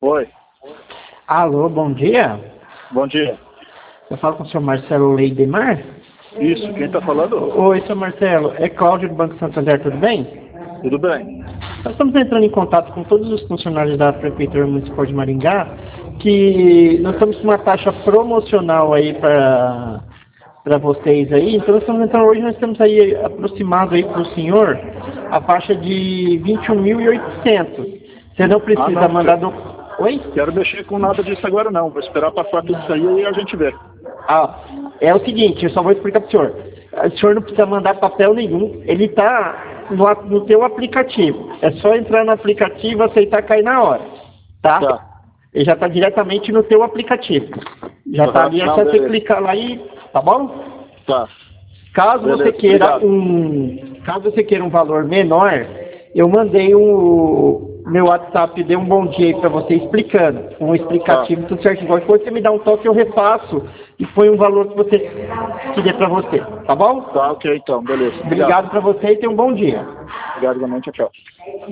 Oi, Alô, bom dia. bom dia. Eu falo com o senhor Marcelo Leidemar. Isso, quem está falando? Oi, senhor Marcelo. É Cláudio do Banco Santander, tudo bem? Tudo bem? Nós estamos entrando em contato com todos os funcionários da Prefeitura Municipal de Maringá, que nós estamos com uma taxa promocional aí para vocês aí. Então nós estamos entrando hoje, nós estamos aí aproximados aí para o senhor a faixa de 21.800. Você não precisa não, mandar Oi? Quero mexer com nada disso agora não. Vou esperar passar tudo isso aí e a gente vê. É o seguinte, eu só vou explicar para o senhor. O senhor não precisa mandar papel nenhum, ele está no teu aplicativo. É só entrar no aplicativo, aceitar, cair na hora, tá? Ele já está diretamente no teu aplicativo. Já está ali, é só você clicar lá e... Tá bom? Tá. Caso você queira um valor menor, eu mandei meu WhatsApp, dei um bom dia aí para você explicando, um explicativo, tudo certo. Igual depois você me dá um toque, eu repasso e põe um valor que você quiser para você, tá bom? Tá, ok, então, beleza. Obrigado para você e tenha um bom dia. Obrigado, igualmente, tchau.